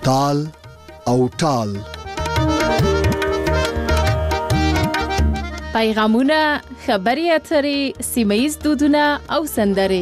تال او ټال. پیغامونه، خبري اترې، سیمه‌ییز دودونه او سندرې.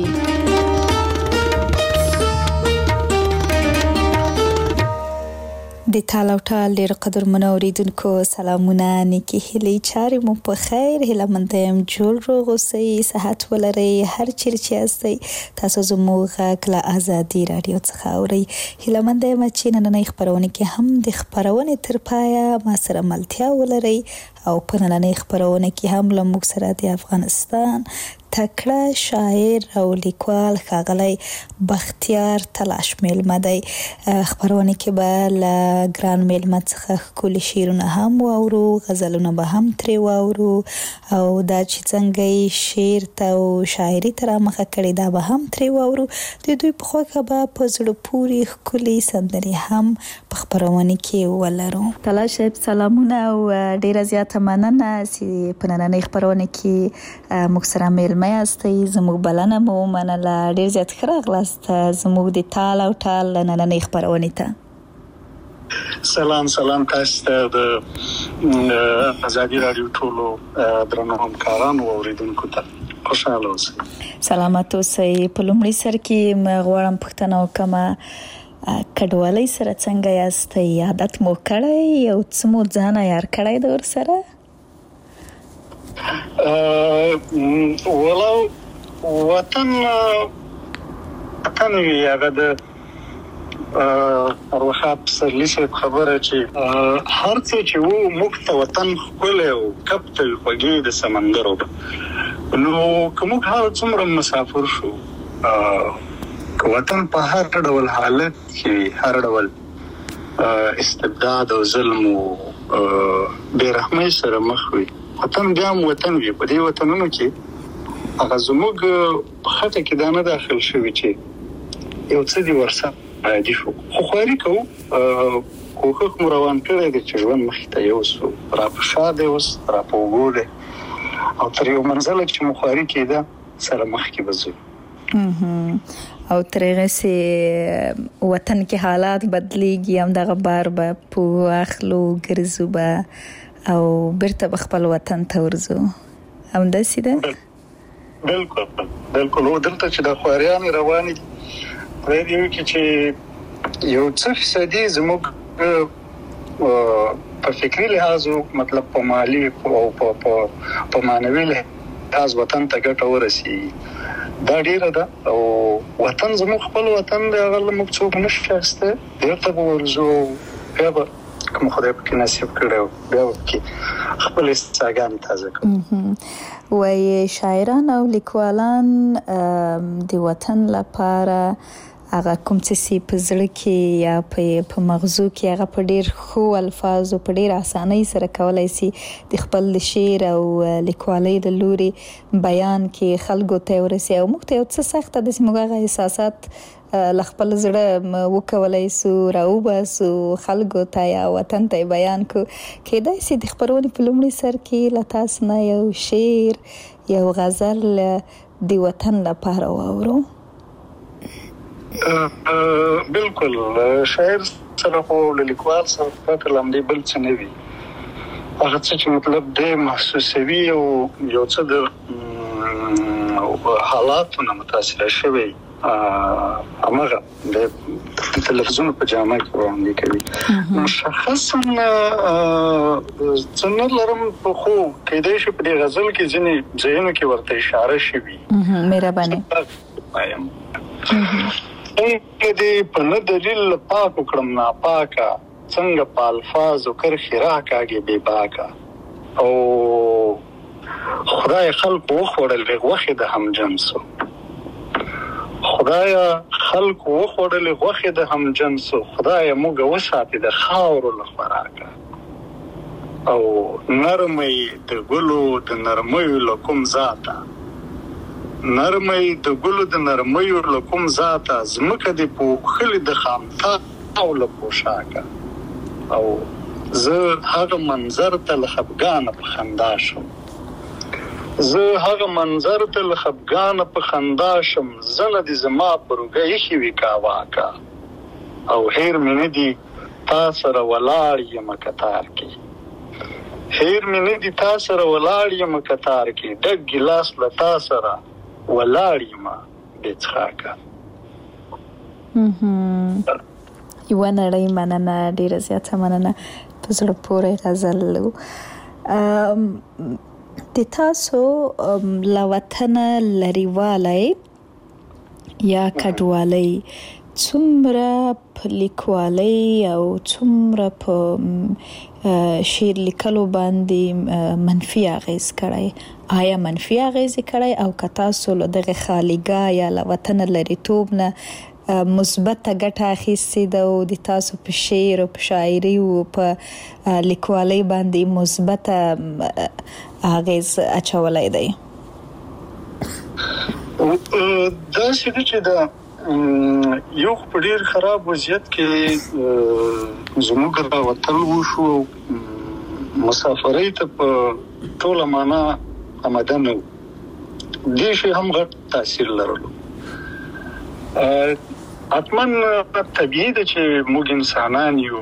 د تال او ټال ډېر قدرمنو اوریدونکو سلامونه، نیکې هیلې، چارې مو په خیر، هیله مند یم جوړ روغ اوسئ، صحت ولرئ، هر چیرې چې یاستئ تاسو زموږ غږ له ازادي راډیو څخه اورئ. هیله مند یم چې نننۍ خپرونه کې هم د خپرونې تر پایه ما سره ملتیا ولرئ او په نننۍ خپرونه کې هم له موږ سره د افغانستان تکړه شاعر او لیکوال ښاغلی بختیار تلاش میلمه دی. خپرونه کې به له ګران میلمه څخه ښکلي شعرونه هم واورو، غزلونه به هم ترې واورو او دا چې څنګه یې شعر ته او شاعري ته رامخه کړې دا به هم ترې واورو. د دوی په خوښه به په زړه پورې ښکلي سندرې هم په خپرونه کې ولرو. تلاش صاحب سلامونه او ډیره زیاته مننه چې په نننۍ خپرونه کې موږ سره میلمه یاستئ. زموږ بلنه مو ومنله، ډیر زیات ښه راغلاست زموږ د تال او ټال نننۍ خپرونې ته. سلام تاسو ته د ازادي راډیو ټولو درنو همکارانو او اوریدونکو ته خوشاله اوسئ. سلامت اوسئ. په لومړي سر کې غواړم پوښتنه وکړم کډوالۍ سره څنګه یاستئ؟ عادت مو کړی او څه مو ځان عیار کړی د ورسره؟ ولو وطن وی هغه د روحات سرلی صاحب خبره چې هر څه چې وو موږ ته وطن ښکلی او کب ته خوږې د سمندر نو که موږ هر څومره مسافر شو وطن په هر ډول حالت کې هر ډول استبداد او ظلم او بېرحمۍ سره مخ وي، وطن بیا هم وطن وي. په دې وطنونو کې هغه زموږ په خټه کې دا نه داخل شوي چې یو څه دې ورسره عادي شو، خو خواري کوو، کوښښ مو روان کړی دی چې ژوند مخې ته یوسو، را په شا دی اوس، را په اوږو دی او تر یو منزله چې مو خواري کېده سره مخکې به ځو. او تر هغه سي وطن کې حالات بدلیږي، همدغه بار به په اخلو ګرځو به او بیرته به خپل وطن ته ورځو. همداسې ده؟ بالکل او دلته چې د خواریانې روانې دي پرې دی کې چې یو څه فیصدي زموږ په فکري لحاظ مطلب په مالی او په معنوي لحاظ وطن ته ګټه ورسیږي دا ډیره ده. او وطن زموږ خپل وطن دی، هغه موږ څوک نشو اخیستی، بیرته به ورځو، بیا به کوم خدای پکې نصیب کړی بیا به پکې خپل ساګانې تازه کوو. وایي شاعران او لیکوالان د وطن لپاره هغه کوم څه چې په زړه کې یا په مغزو کې هغه په ډیر ښو الفاظو په ډیر اسانۍ سره کولای شي د خپل شعر او لیکوالۍ له لوري بیان کې خلکو ته ورسي. او موږ ته یو څه سخته د موږ هغه احساسات له خپل زړه وکولای سو راوباسو خلکو ته یا وطن ته بیان کو. کېدای شي د خپرونې په لومړي سر کې له تاسو نه یو شعر یو غزل د وطن لپاره واورو. بالکل شاعر سره خو لیکوال سره فکر لمدې بل څه نه وي، هغه څه چې مطلب دې محسوسوي او یو څه د حالاتو نه متاثر شوی همغه د تلفزیون په جامه کې وړاندې کوي. مشخصا څنګه لرم په خو کېدای شي په دې غزل کې ځینې ځایونو کې ورته اشاره شوي. مهرباني دې په نه دلیل پاک وکړم ناپاکه، څنګه په الفاظو کرښې راکاږي بې باکه، او خدای خلق وخوړل غوښې د همجنسو، خدای خلق وخوړل غوښې د همجنسو، خدای موږ وساتې د خاورو له خوراکه، او نرمۍ د ګلو د نرمیو له کوم ذاته، نرمۍ د ګلو د نرمیو له کوم ذاته، ځمکه دې پوښلې د خامتاو له پوشاکه، او زه هغه منظر ته له خفګانه په خندا شم، زه هغه منظر ته له خفګانه په خندا شم، زنه دې زما پر اوږه ایښې وي کاواکه، او هیر مې نه دي تا سره ولاړ یم کتار کې هیر مې نه دي تا سره ولاړ یم کتار کې ډک ګیلاس له تا سره ولاړ یم بې څښاکه. یوه نړۍ مننه، ډېره زیاته مننه. په زړه پورې غزل و. د تاسو له وطنه لرېوالی یا کډوالۍ څومره په لیکوالۍ او څومره په شعر لیکلو باندې منفي اغیز کړی؟ آیا منفي اغیز کړی او که تاسو له دغه خالیګاه یا له وطنه لرېتوب نه مثبته ګټه اخیستې ده او د تاسو په شعر او په شاعري او په لیکوالۍ باندې مثبته اغیز اچولی دی؟ داسې ده چې دا یو په ډېر خراب وضعیت کې زموږ راوتل وشو، مسافرۍ ته په ټوله معنا آماده نه وو. دې شی هم غټ تاثیر لرلو. حتما طبیعي ده چې موږ انسانان یو،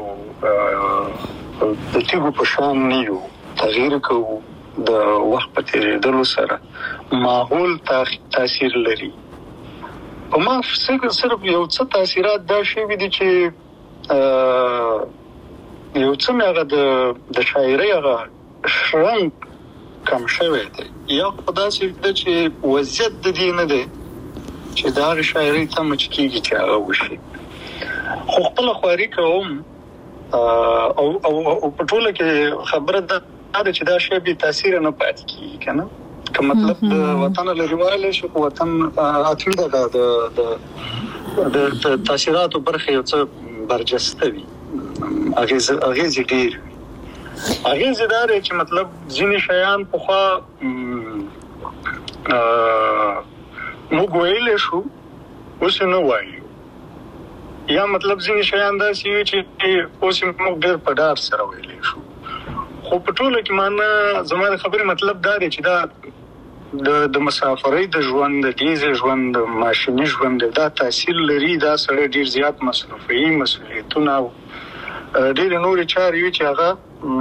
د تیږو په شان نه یو، تغییر کوو د وخت په تېرېدلو سره. ماحول تاثیر لري. په ما صرف یو څه تاثیرات دا شوي دي چې یو څه مې هغه د شاعرۍ هغه شرنګ کم شوی دی. یا خو داسې ده چې وضعیت د دې نه دی چې د هغې شاعرۍ تمه چې کېږي چې هغه وشي. خو خپله خواري کوم او په ټوله کې خبره ده چې دا شی بې تاثیره نه پاتې کېږي که نه. که مطلب د وطن لرېوالی شي، خو وطن حتمي ده د تاثیراتو برخه یو څه برجسته وي، اغیزې ډېر وي. اغیزې دا دی چې مطلب ځینې شیان پخوا موږ ویلی شو، اوس یې نه وایو. یا مطلب ځینې شیان داسې وي چې اوس یې موږ ډېر په ډار سره ویلی شو. خو په ټوله کې معنا زما د خبرې مطلب دا دی چې دا د مسافرۍ د ژوند، د ډیزې ژوند، د ماشیني ژوند دا تاثیر لري. دا سړی ډېر زیات مصرفوي، مسؤلیتونه او ډېرې نورې چارې وي چې هغه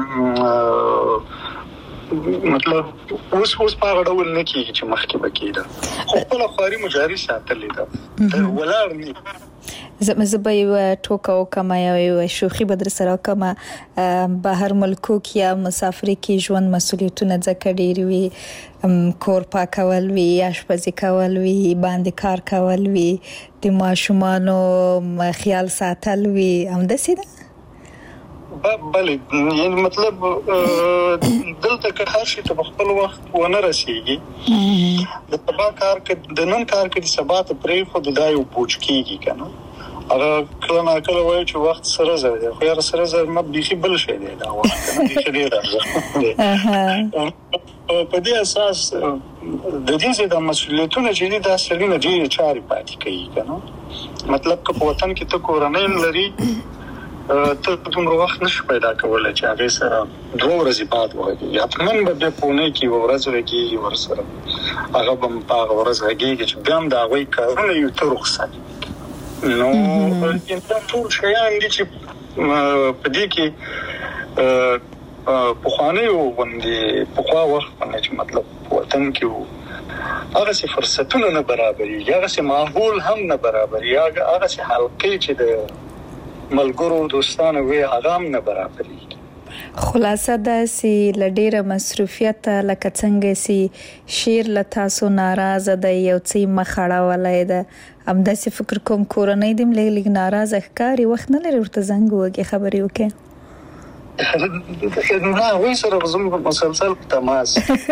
مطلب اوس په هغه ډول نه کېږي چې مخکې به کېده. خو خپله خواري مو جاري ساتلې ده، ولاړ نه. زه به یوه ټوکه وکړم، یوه شوخي به در سره وکړم. بهر ملکو کې یا مسافرۍ کې ژوند مسؤلیتونه ځکه ډېر وي، کور پاکول وي، اشپزي کول وي، باندې کار کول وي، د ماشومانو خیال ساتل وي. همداسې ده؟ بله، یعنی مطلب دلته که هر شي ته په خپل وخت ونه رسېږي، د سبا کار که د نن کار که د سبا ته پرېښود دا یو پوچ کېږي که نه. هغه کله ناکله وایي چې وخت سره زر دی، خو یاره سره زر نه، بیخي بل شی دی دا وخت که نه، بیخي ډېر ارزښت دی. په دې اساس د دې ځای د مسؤلیتونه چې دي دا سړي نه ډېرې چارې پاتې کوي که نه. مطلب که په وطن کې ته کورنۍ لري، ته دومره وخت نشي پیدا کولی چې هغې سره 2 ورځې بعد وغږېږي. حتما به بیا په اونۍ کې 1 ورځ غږېږي ورسره، هغه به په هغه ورځ غږېږي چې بیا هم د هغوی کارونه یو ته رخصت. نو دا ټول شیان دي چې په دې کې پخوانیو غوندې پخوا وخت باندې چې مطلب په وطن کې وو، هغسې فرصتونه نه برابرېږي، هغسې ماحول هم نه برابرېږي، هغسې حلقې چې د ملګرو دوستانو وي هغه هم نه برابرېږي. خلاصه داسې له ډېره مصروفیته لکه څنګه چې شعر له تاسو ناراضه دی، یو څه یې مخ اړولی ده، همداسې فکر کوم کورنۍ دې هم لږ لږ ناراضه ښکاري. وخت نه لري ورته زنګ ووهې، خبرې وکړې؟ نه، هغوی سره به زموږ مسلسل په تماس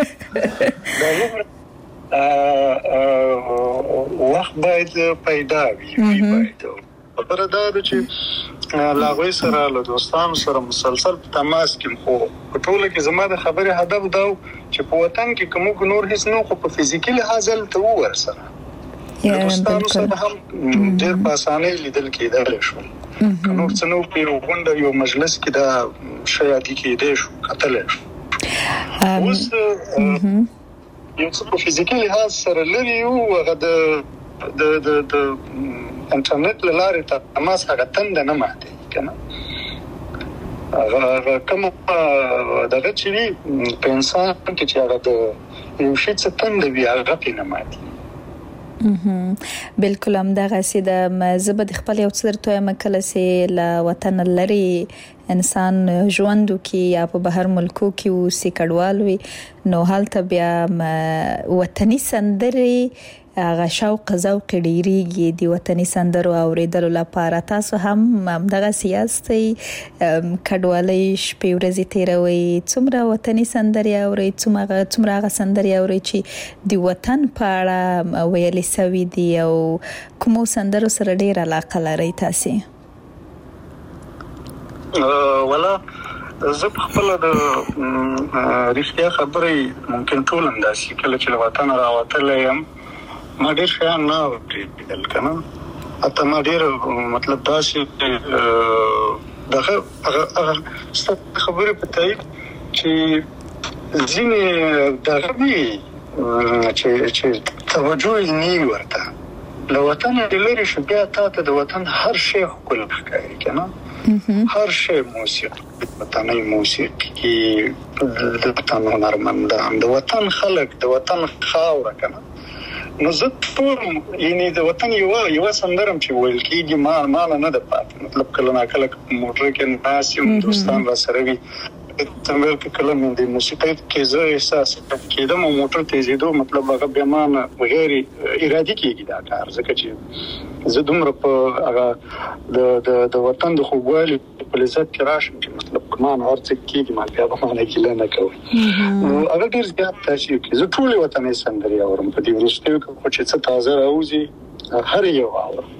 وخت باید پیدا وي. خبره دا ده چې له هغوی سره له دوستانو سره مسلسل په تماس کې. خو په ټوله کې زما د خبرې هدف دا و چې په وطن کې که موږ نور هېڅ نه خو په فزیکي لحاظ هلته وو ورسره، د دوستانو سره هم ډېر په اسانۍ لیدل کېدلی شول. که نور څه نه وو، په یو غونډه یو مجلس کې دا شی عادي کېدی شو، کتلی شو. اوس یو څه په فزیکي لحاظ سره لرې یو، هغه د انټرنیټ له لارې تماس هغه تنده نه ماتېږي که نه. هغه کوم دغه چې په انسان کې چې هغه د یو شي څه تند وي هغه پینه ماتي. بالکل هم دغه سي د زبد خپل یو څر توه مکله سي له وطن لري انسان ژوند کی یا په بهر ملکو کې او سي کډوال وي نو حالت بیا وطني سندري هغه شوق ذوق ډیریږي د وطني سندرو اوریدلو لپاره. تاسو هم دغه سیاستي کډوالۍ شپې ورځې تیروي څومره وطني سندري اوري څومره هغه سندري اوري چې د وطن په اړه ویلي سوي دي او کوم سندرو سره ډیر علاقه لري تاسو؟ ولا زه خپل د رښتیا خبرې ممکن ټول انداسي کله چې وطن راوتل یم ما ډیر شیان نه وکړل کنه اته ما ډیر مطلب داسې دغه خبرې پته چې ځینې دغه وی چې توجه یې نه ورته له وطن لري شو بیا ته د وطن هر شی خپل ښکاري کنه هر شی موسیقي وطني موسیقي د وطن هنرمند د وطن خلق د وطن خاور کنه نو زه ټول یعنی د وطن یو سندرم چې ویل کېږي ما نه د پات مطلب کله نا کله موټر کې ناسم دوستان را سره وي تمل کې کله من د موسیقي کې زه احساس کېدم موټر تیزیدو مطلب هغه بیمانه غیر ارادي کېږي دا کار ځکه چې زه دومره په هغه د وطن د خوږوالي په لذت کې راشم چې مطلب کمان ورڅ کېږي ما بیا به نه کېله نه کوي نو هغه ډیر زیات تاثیر کوي. زه ټول وطني سندري اورم په دې ورستیو کې چې څه تازه راوځي هر یو اورم.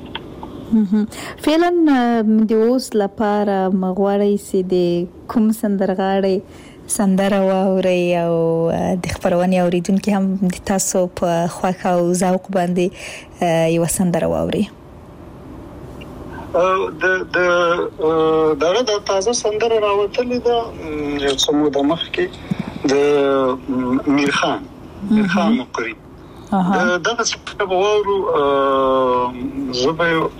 فعلا د اوس لپاره مغواړی سي د کوم سندرغاړي سندره واوري او د خبرونې اوریدونکو هم د تاسو په خوښه او ذوق باندې یو سندره واوري؟ د تازه سندره راوتلې ده یو څه موده مخکې د میرخان مقری دغه څه په وورو زبې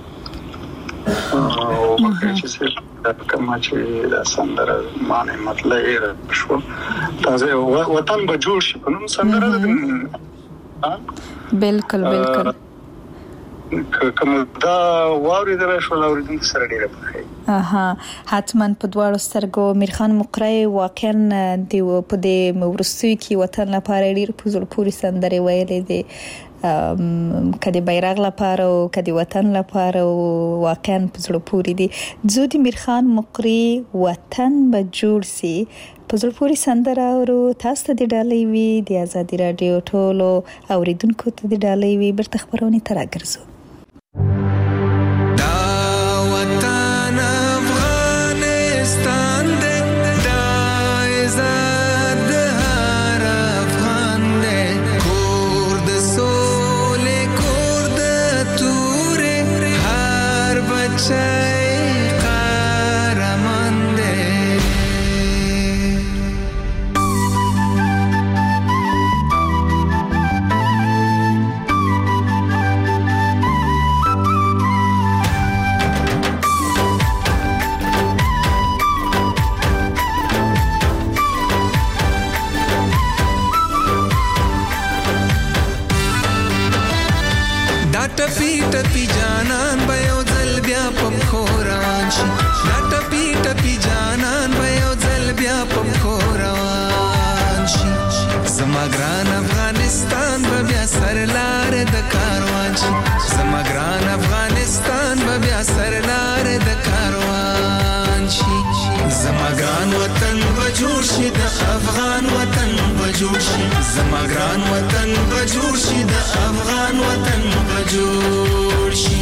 او چې کما چې د سندره معنی مطلب شو تازه وطن به جوړ شي په نوم سندره بالکل کوم دا ووري درشو اوریدونکو سره ډیره بخیر حتما په دواړو سترګو میرخان مقری واقعا د په دې ورستوي کې وطن لپاره ډیر په زړه پورې سندري ویلې دي کدي بیرغ لپاره او کدي وطن لپاره واقعا په زړه پورې دي. زو د میرخان مقری وطن به جوړ سي په زړه پورې سندره اورو تاسو ته د ډالۍ وي د آزادي رادیو ټولو اوریدونکو ته د ډالۍ وي برته خبرونه تر راګرځو. ټپی جانان به یو ځل بیا په پښو روان شي دا ټپی جانان به یو ځل بیا په پښو روان شي زما ګران افغانستان به بیا سرلار د کاروان شي زما ګران افغانستان به بیا سرلار د کاروان شي زما ګران وطن به جوړ شي د افغان وطن به جوړ شي زما ګران وطن به جوړ شي د افغان وطن به جوړ شي.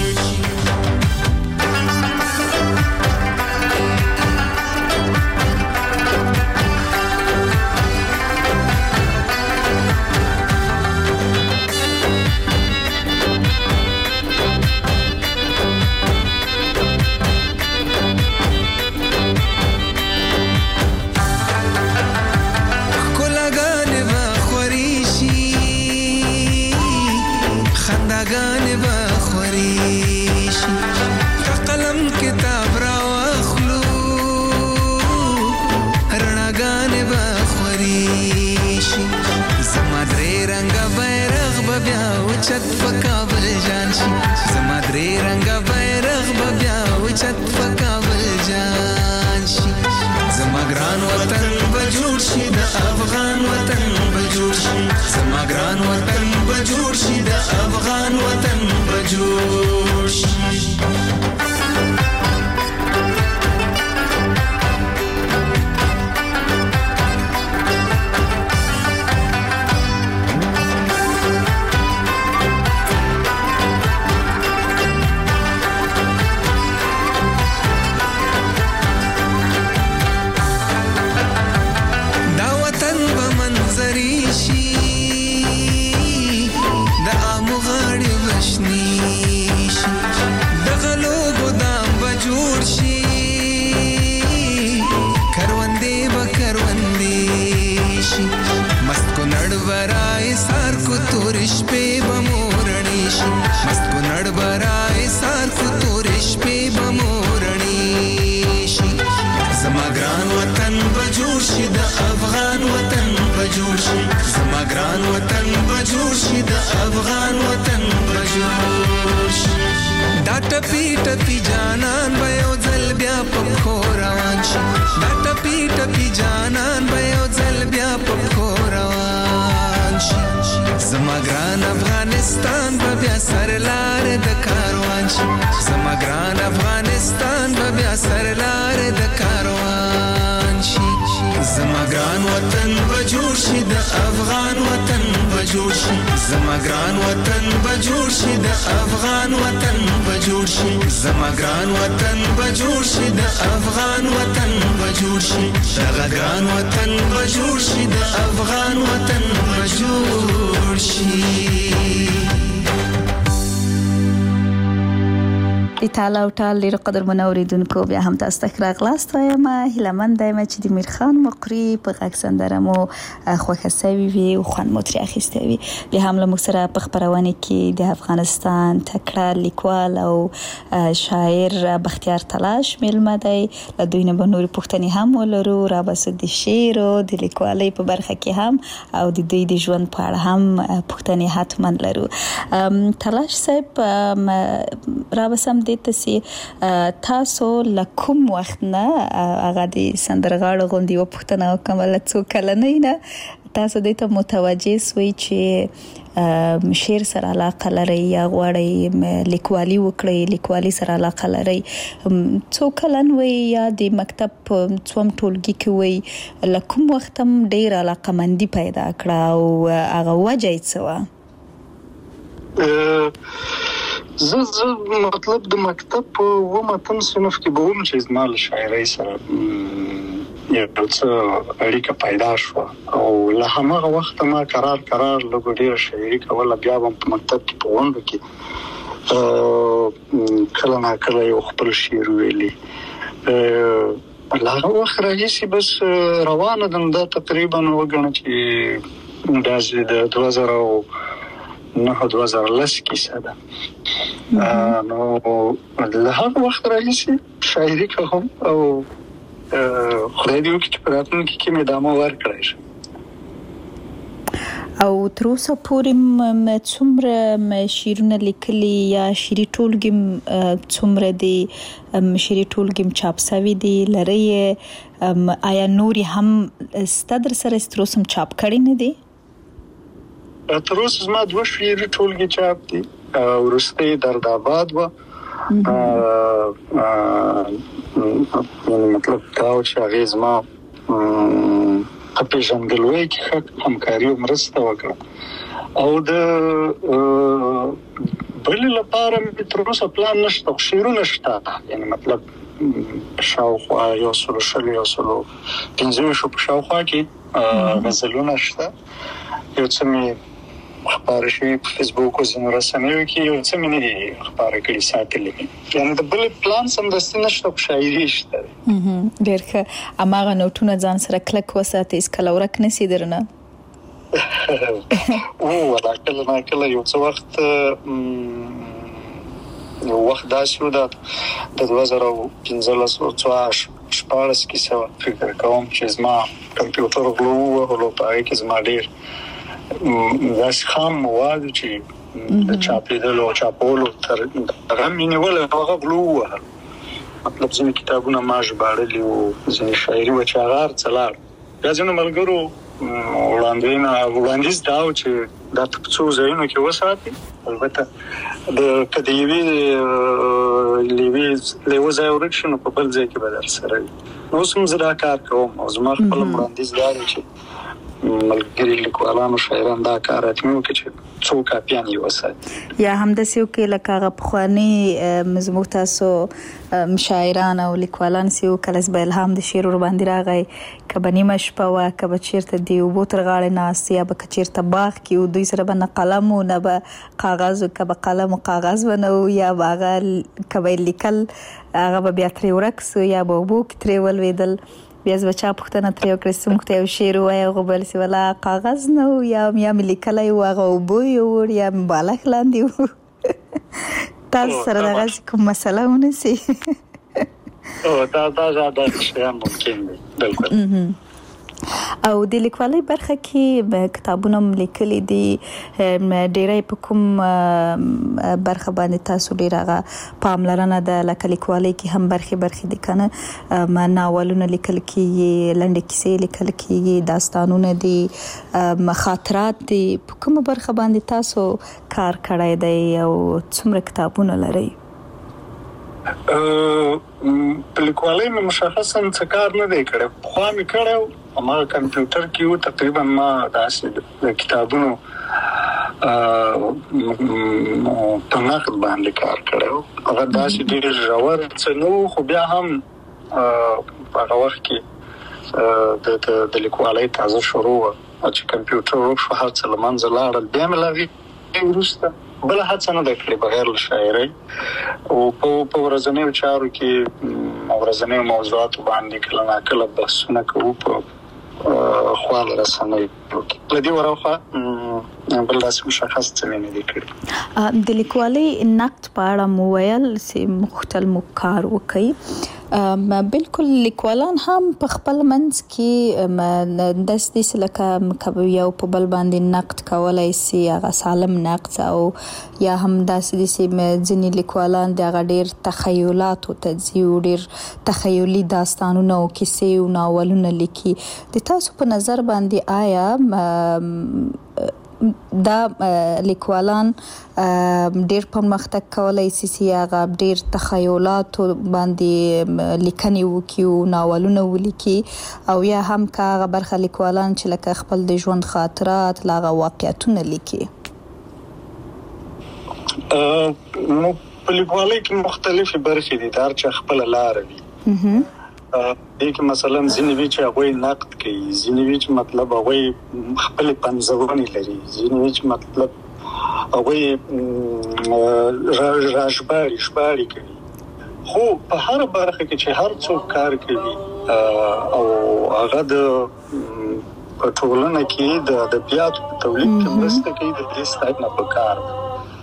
خنداګانې به اوچت پکابل جان شي زما درې رنگه بیرغ بیا اوچت پکابل جان شي زما ګران وطن بجوړ شي د افغان وطن بجوړ شي زما ګران وطن بجوړ شي د افغان وطن بجوړ شي افغان وطن بجوړ شي د افغان وطن بجوړ شي دا ټپي ټپي جانان به یو ځل بیا په پښو روان شي دا ټپي ټپي جانان به یو ځل بیا په پښو روان شي زما ګران افغانستان به بیا سرلار د کاروان شي زما ګران افغانستان به بیا سرلار د کاروان شي زما ګران وطن بجوړ شي د افغان وطن بجوړ شي زما ګران وطن بجوړ شي د افغان وطن بجوړ شي زما ګران وطن بجوړ شي د افغان وطن بجوړ شي دغه ګران وطن بجوړ شي د افغان وطن بجوړ شي ایتالا او ټال ډیر قدر منوریدونکو بیا هم تاسو ته راغلاست وایم هیلمند یم چې د میرخان مقری په غږ سندره مو خوښه سوي وي او خوند مو ترې اخیستی وي بیا هم له موږ سره په خپرونه کې د افغانستان تکړه لیکوال او شاعر بختیار تلاش میلمه دی له دوی نه به نورې پوښتنې هم ولرو رابسو د شعر او د لیکوالۍ په برخه کې هم او د دوی د ژوند په اړه هم پوښتنې حتما لرو تلاش صاحب رابسم تاسو تاسو لکم وخت نه هغه د سندرغاړو غوندي و پښتنه کومه څو کلنۍ نه تاسو د ته متوجه سوي چې شعر سره علاقه لري یا غواړي لیکوالي وکړي لیکوالي سره علاقه لري څو کلن وي یا د مکتب څوم ټولګي کې وي لکم وخت هم ډیر علاقه مندي پیدا کړه او هغه وجه یې څه زه مطلب د مکتب په ومتم صنف کې به هم چې زما له شاعرۍ سره یو څه اړیکه پیدا شو او له هماغه وخت ما قرار لږ ډیر شاعري کوله بیا هم په مکتب کې په غونډه کې کله نه کله یو خپل شعر ویلي هغه وخت راځي بس روانه ده تقریبا وګڼه چې د 2010 کیسه ده نو له هغه وخت راځي شاعري کوم او خدای دې وکړي چې په راتلونکي کې مې ادامه ورکړای شي او تر اوسه پورې څومره شعرونه لیکلي یا شعري ټولګي څومره دي شعري ټولګي چاپ شوي دي لري آیا نوري هم ستدر سره تر اوسه چاپ کړي نه دي تر اوسه زما دوه شعري ټولګي چاپ دي ورسته درد آباد و مطلب دا چې هغه زما په ژوندلوي کې همکاري او مرسته وکړه او د بل لپاره تر اوسه پلان نشته شعرونه شته یعنی مطلب شاوخوا یو سلو پنځه شو په شاوخوا کې غزلونه شته یو څه می خبر شي په فیسبوک او زموږ رسنیو کې یو څه مې دي خبره کړي ساتلې یعنی د بل پلان سم د ستنشت په شاعري شته ډېر ښه اماغه نوټونه ځان سره کلک وساتې اس کله ورک نسی درنه او ولا کله یو څه وخت داسې و د 2015 شپاړس کې څه فکر کوم چې زما کمپیوټر غلو په هغه کې زما ډېر داس خام مواد چې د چاپېدلو او چاپولو تر هغه مې نیولی هغه غلو ووهل. مطلب ځینې کتابونه ما ژباړلي وو، ځینې شاعري وه چې هغه هر څه لاړ. بیا ځینو ملګرو وړاندیز دا و چې دا په څو ځایونو کې وساتي. البته که د یوې له یوه ځایه ورک شي نو په بل ځای کې به در سره وي. نو اوس هم زه دا کار کوم او زما خپل وړاندیز دا دی چې ملګري لیکوالانو شاعران دا کار حتمي وکړي چې څو کاپیان یې وساتي. یا همداسې وکړي لکه هغه پخواني زموږ تاسو شاعران او لیکوالان چې وو کله به الهام د شعر ورباندې راغی، که به نیمه شپه وه، که به چېرته د اوبو تر غاړې ناست، یا به که چېرته باغ کې و، دوی سره به نه قلم و نه به کاغذ و، که به قلم و کاغذ به نه و، یا به هغه که به یې لیکل هغه به بیا ترې ورک سو، یا به اوبو کې ترې ولوېدل. بیا زه به چا پوښتنه ترې وکړه چې موږ ته یو شعر ووایه، هغه به ویل چې ولا کاغذ نه و، یا مې لیکلی و هغه اوبو یوړ، یا مې بالښت لاندې و. تاسو سره دغسې کوم مسله ونسي؟ دا شیان ممکن دی، بلکل. او د لیکوالۍ برخه کې کتابونه هم لیکلي دي، ډېری په کوم برخه باندې تاسو ډېر هغه پاملرنه ده؟ لکه لیکوالۍ کې هم برخې دي که نه، ناولونه لیکل کېږي، لنډې کیسې لیکل کېږي، داستانونه دي، خاطرات دي. په کومه برخه باندې تاسو کار کړی دی او څومره کتابونه لرئ؟ په لیکوالۍ مې مشخصا څه کار نه دی کړی. پخوا مې کړی و، هماغه کمپیوټر کې و، تقریبا ما داسې د کتابونو په نقد باندې کار کړی و. هغه داسې ډېر ژور څه نه و، خو بیا هم په هغه وخت کې د لیکوالۍ تازه شروع وه چې کمپیوټر ورک شو، هر څه له منځه لاړل. بیا مې له هغې وروسته بله هڅه نه ده کړې بغیر له شاعرۍ، او په ورځنیو چارو کې ورځنیو موضوعاتو باندې کله ناکله بحثونه کوو په خواله رسنیو کې. له دې وراخوا بل داسې مشخص څه مې نه دي کړي. د لیکوالۍ نقد په اړه مو ویل چې غوښتل مو کار وکړئ. بلکل لیکوالان هم په خپل منځ کې داسې لکه یو په بل باندې نقد کولی سي، هغه سالم نقد، او یا هم داسې ځینې لیکوالان د هغه ډېر تخیلاتو ته ځي او ډېر تخیلي داستانونه او کیسې او ناولونه لیکي. د تاسو په نظر باندې آیا دا لیکوالان ډېر پرمختګ کولی سي چې هغه ډېر تخیلاتو باندې لیکنې وکړي او ناولونه ولیکي، او یا هم که هغه برخه لیکوالان چې لکه خپل د ژوند خاطرات له هغه واقعیتونه لیکي؟ نو په لیکوالۍ کې مختلفې برخې دي، د هر چا خپله لاره وي. دې کې مثلا ځینې وي چې هغوی نقد کوي، ځینې وي چې مطلب هغوی خپلې پنځونې لري، ځینې وي چې مطلب هغوی ژباړې کوي. خو په هر برخه کې چې هر څوک کار کوي او هغه د ټولنه کې د ادبیاتو په تولید کې مرسته کوي، د دې ستاینه پکار ده.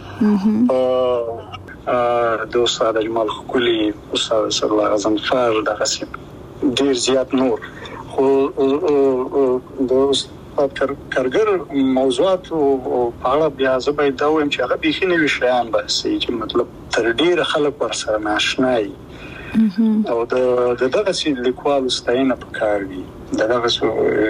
د استاد اجمل ښکلي، استاد اسدالله غضنفر، دغسې ډېر زیات نور. خو د استاد کارګر موضوعاتو په اړه بیا زه باید دا ووایم چې هغه بیخي نوي شیان بحثوي چې مطلب تر ډېره خلک ورسره ناشنا وي، او د دغسې لیکوالو ستاینه پکار وي، د دغسې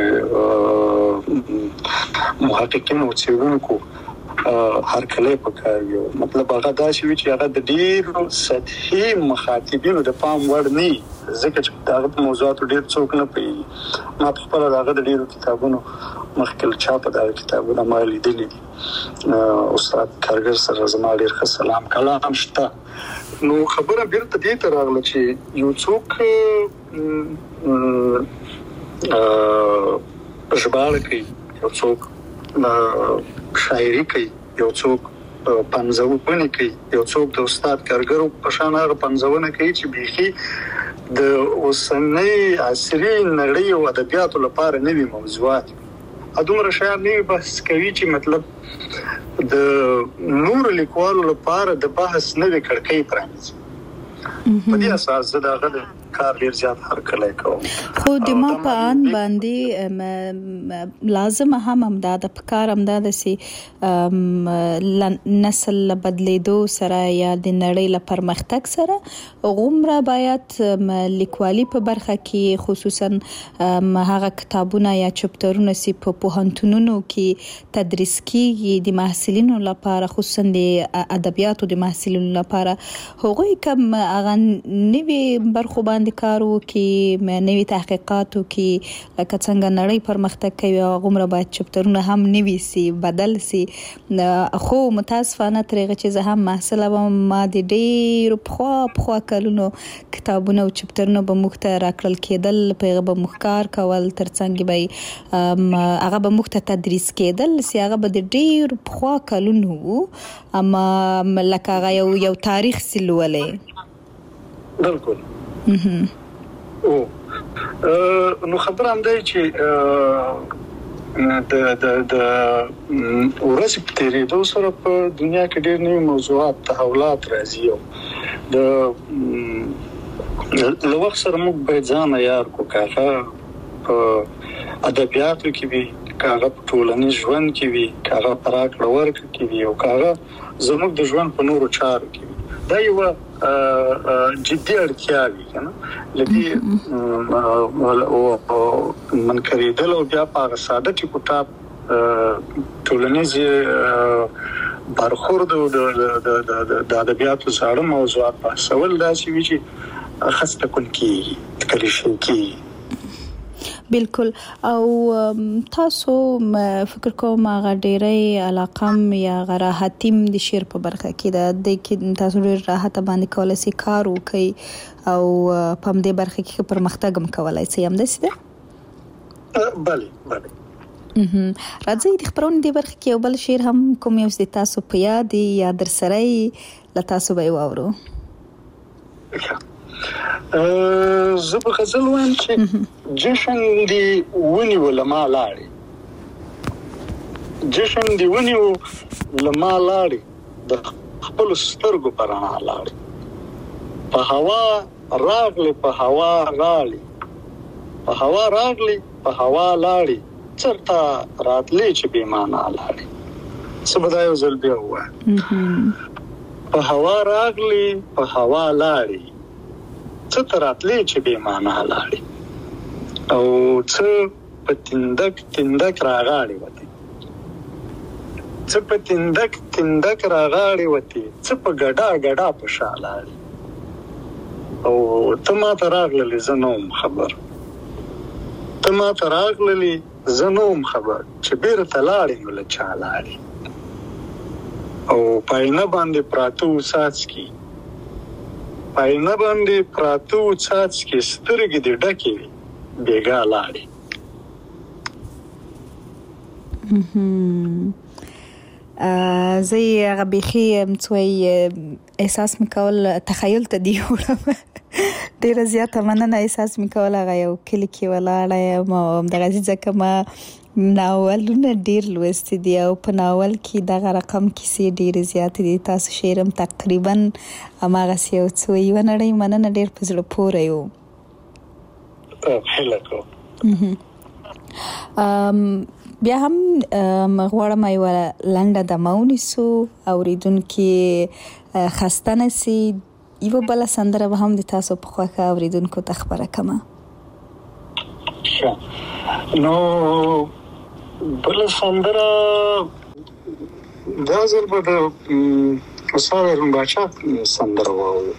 محققینو او څېړونکو هرکلی پکار وي. مطلب هغه داسې وي چې هغه د ډېرو سطحي مخاطبینو د پام وړ نه وي، ځکه چې د هغه په موضوعاتو ډېر څوک نه پوهېږي. ما په خپله د هغه د ډېرو کتابونو مخکې له چاپه دغه کتابونه ما لیدلي دي. استاد کارګر سره زما ډېر ښه سلام کلام شته. نو خبره بیرته دې ته راغله چې یو څوک ژباړه کوي، یو څوک شاعري کوي، یو څوک پنځونې کوي، یو څوک د استاد کارګر په شان هغه پنځونه کوي چې بیخي د اوسنۍ عصري نړۍ او ادبیاتو لپاره نوي موضوعات، دومره شیان نوي بحث کوي چې مطلب د نورو لیکوالو لپاره د بحث نوې کړکۍ پرانیزي. په دې اساس زه د هغه کار ډیر زیات هر کله کوم. خو د ما په ان باندې لازم هم د پکار هم د سي نسل بدلیدو سره یا د نړۍ له پرمختګ سره غومره باید لیکوالي په برخه کې خصوصا هغه کتابونه یا چپټرونه سي په پوهنتونونو کې تدریس کیږي د محصلینو لپاره، خصوصا د ادبیاتو د محصلینو لپاره. هغوی کوم هغه نوي برخو باندې کار وکړي، نوي تحقیقات وکړي، لکه څنګه نړۍ پرمختګ کوي هغومره باید چپټرونه هم نوي سي، بدل سي. خو متاسفانه ترغه چې زه هم محصله وم، ما د ډېرو پخوا کلونو کتابونه او چپټرونه به موږ ته راکړل کېدل، په هغه به موږ کار کول، ترڅنګ به هغه به موږ ته تدریس کېدل سي. هغه به د ډېرو پخوا کلونو وو، اما لکه هغه یو تاریخ سي لولې. بالکل. نو خبر هم دی چې د ورځې په تیریدو سره په دنیا کې ډېر نوي موضوعات تحولات راځي، او له وخت سره موږ باید ځان عیار کړو، که هغه په ادبیاتو کې وي، که هغه په ټولنیز ژوند کې وي، که هغه په راکړه ورکړه کې وي، او که هغه زموږ د ژوند په نورو چارو کې وي. دا یو جدي اړتیا وي کنه لدی منکریدل او بیا په ساده ټکوټاپ ټولنیز برخورد د ادبیاتو سره موضوعات بحثول داسې وي چې خسته کن کی کلیشې کی. بالکل. او تاسو فکر کوم هغه ډېرې علاقم یا راحتیم د شعر په برخه کې د کې تاسو ډېر راحت باندې کولای شئ کار وکړئ او په دې برخه کې پرمختګ هم کولای شئ، هم داسې ده؟ بله. راځئ د خبرونې دې برخه کې یو بل شعر هم کوم یو د تاسو په یاد یا در سره له تاسو به واورو. زه به غزل وایم چې جشن دی ونیول ما لاړې، جشن دی ونیول ما لاړې، د خپل سترګو په رڼا لاړې، په هوا راغلې په هوا راړې، په هوا راغلې په هوا لاړې، چرته راتلې چې بې معنا لاړې. څه به دا یو ځل بیا ووایم، په هوا راغلې په هوا لاړې، څه تراتلې چې بې معنا لاړې، او څه په تندک راغاړې وتې، څه په تندک راغاړې وتې، څه په ګډا په شا لاړې، او ته ما ته راغللې زه نه وم خبر، ته ما ته راغللې زه نه وم خبر، چې بیرته لاړې نو له چا لاړې، او په آینه باندې پراته و څاڅکي، پاینه باندې پراته و څاڅکي، سترګې دې ډکې وي بېګا لاړې. زه هغه بیخي څوی احساس مې کول، تخیل ته دی وړم، ډېره زیاته مننه. احساس مې کول هغه یو کلي کې ولاړه یم او همدغسې ځکه ما ناولونه ډېر لوستي دي او په ناول کې دغه رقم کیسې ډېرې زیاتې دي. تاسو شعر هم تقریبا هماغسې یو څه یوه نړۍ مننه، ډېر په زړه پوره یو. هیله کوم. بیا هم غواړم یوه لنډه دمه ونیسو، اورېدونکي خسته نه سي. یوه بله سندره به هم د تاسو په خوښه اورېدونکو ته خپره کړمه. نو بله سندره دا ځل به د استاد هارون باچا سندره واورو.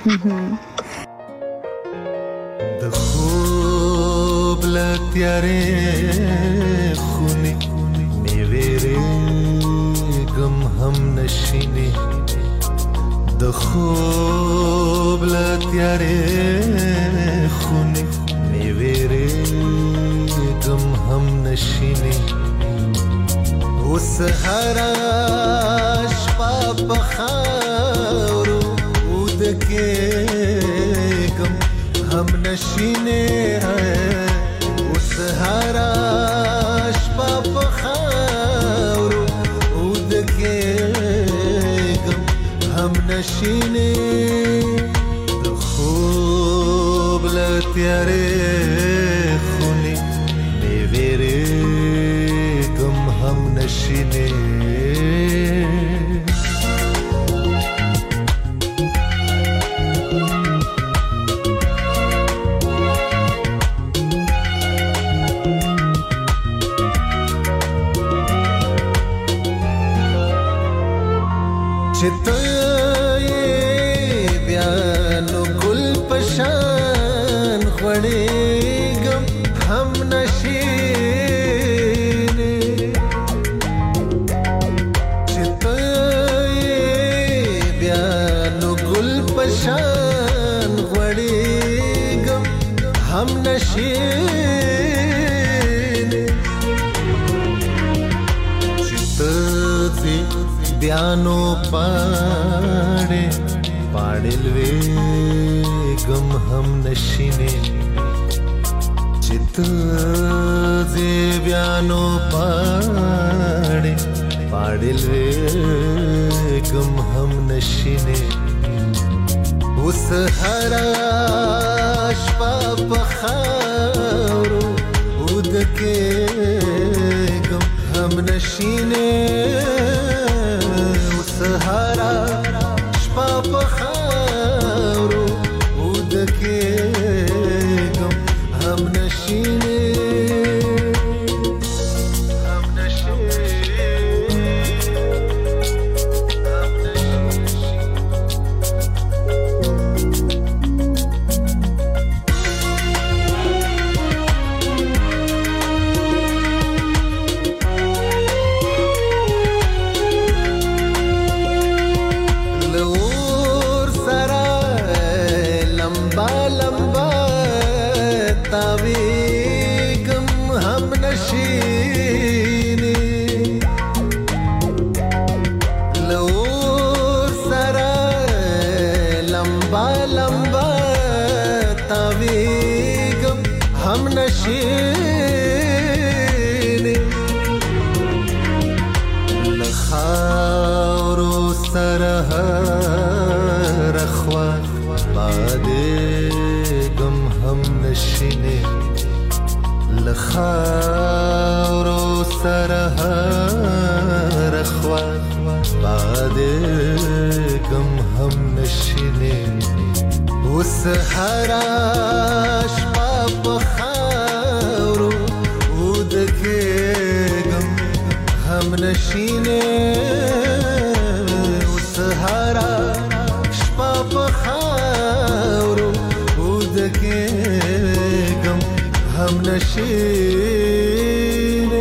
د خوب له تیارې خونې مې وېرېږم هم نشینې، د خوب له تیارې خونې مې وېرېږم هم نشینې، اوس هره شپه په خاورو ودکېږم هم نشینې، اوس هره شپه په خاورو ودکېږم هم نشینې، د خوب تیارې خونې مې وېرېږم هم نشینې چې ته یې بیا نو ګل په شان غوړېږم هم نشینې چې ته یې بیا نو ګل په شان غوړېږم هم نشینې چې ته بیانو پاڑے پاڑلوے گم ہم نشینے چت زی بیانو پاڑے پاڑلوے گم ہم نشینے اس حراش پاپ خارو ادکے گم ہم نشینے سهارا شپا په خاورو ودکېږم هم نشینې هم نشینې هم तावेगम हम नशीने लोर सरा लंबा लंबा तावेगम हम नशीने लखारो सरह रखवा बादे गम हम नशीने लखारो सरह रखवा बादे गम हम नशीने उस हराश पाप खारो उदके गम हम नशीने उस हराश पाप खारो उदके गम हम नशीने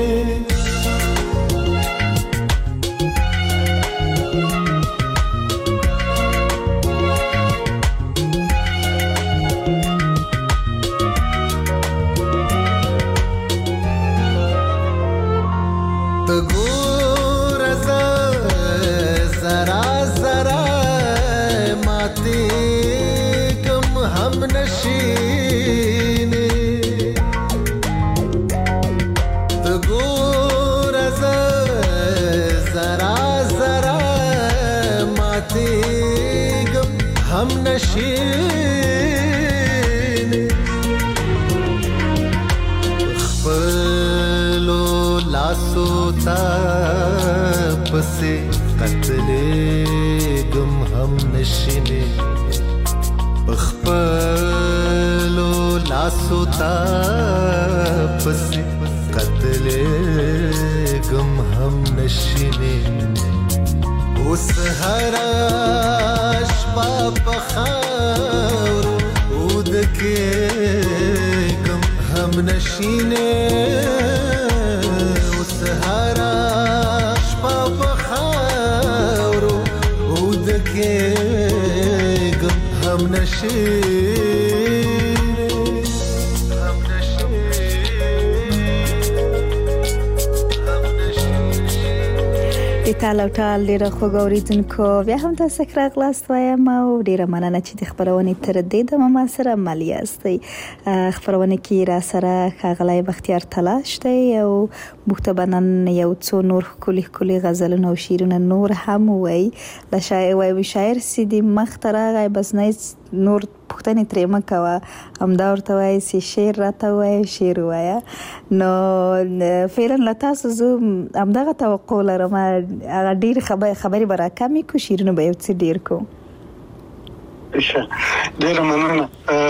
जरा जरा माते गम हम नशीने तो गोर जरा जरा माते गम हम नशीने खपलो लासो तापसे कतले गम हम नशीने खपलो लासो तापसे कतले गम हम नशीने उस हराश पाप खारो उदके गम हम नशीने उस हराश पाप खारो उदके गम हम नशीने हम د ټال او ټال ډیره خوږ اوریدونکو بیا هم تاسو ښه راغلاست وایم او ډیره مننه چې د خبرونې تر دې د ما سره ملي یاستئ خبرونه کې را سره ښاغلی بختیار تلاش دی او مختبنن یو څو نور کلی غزلونه او شعرونه نور هم وای د شاعر سیدی مخترغه بس نه نور پوښتنې ترې مه کوه، همدا ورته وایي چې شعر راته ووایه، شعر ووایه. نو فعلا له تاسو زه همدغه توقع لرم، هغه ډېرې خبرې به راکمې کړو، شعرونه به یو څه ډېر کړو. ډېره مننه.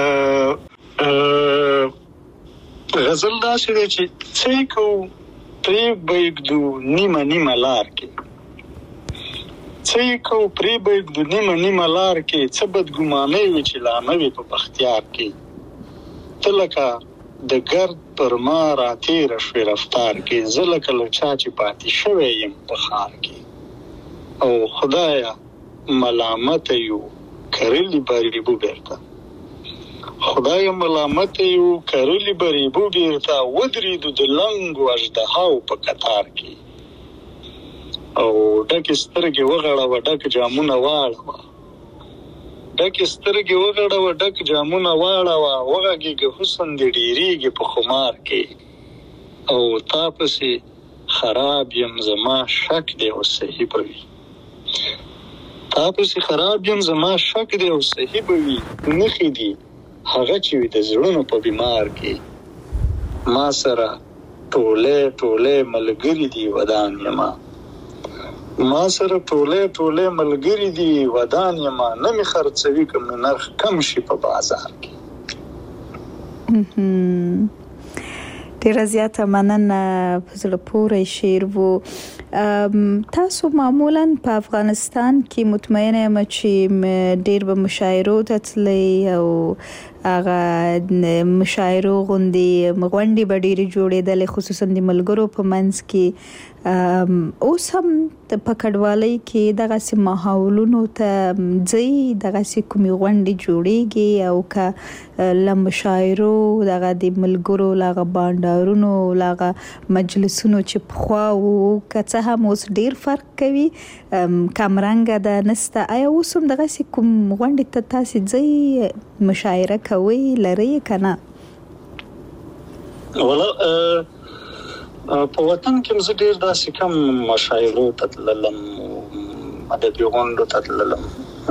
غزل داسې دی چې څه یې کوو پرې به یږدو نیمه لار کې، څه یې کوو پرې به یږدو نیمه لار کې، څه بدګمانۍ وي چې لا نه وي په بختیار کې، ته لکه د ګرد پر ما راتېره شوې رفتار کې، زه لکه له چا چې پاتې شوی یم په ښار کې، او خدایه ملامته یو کرلي به ریبو بیرته، خدای ملامت یو کرلی بریبو بیرته، ودرېدو د لنګو اژدهاو په کتار کې، او ډکې سترګې وغړوه ډک جامونه واړوه، ډکې سترګې وغړوه ډک جامونه واړوه، وغږېږه حسن دې ډېرېږي په خمار کې، او تا پسې خراب یم زما شک دی او صحیح به وي، تا پسې خراب یم زما شک دی او صحیح به وي، نښې دي هغه چې وي د زړونو په بیمار کې، ما سره ټولې ملګري دي ودان یما، ما سره ټولې ملګري دي ودان یما، نه مې خرڅوي که مې نرخ کم شي په بازار کې. ډېره زیاته مننه، په زړه پورې شعر و. تاسو معمولا په افغانستان کې مطمئنه یم چې ډېر به مشاعرو ته تلئ، او هغه مشاعرو غونډې به ډېرې جوړېدلې، خصوصا د ملګرو په منځ کې. اوس هم په کډوالۍ کې دغسې ماحولونو ته ځئ، دغسې کومې غونډې جوړېږي، او که له مشاعرو دغه د ملګرو له هغه بانډارونو له هغه مجلسونو چې پخوا وو، که څه هم اوس ډېر فرق کوي، کمرنګه ده نسته، آیا اوس هم دغسې کوم غونډې ته تاسې ځئ، مشاعره کوئ، لرئ که نه؟ والله په وطن کې زه ډېر داسې کم مشاعرو ته تللم، ادبي غونډو ته تللم،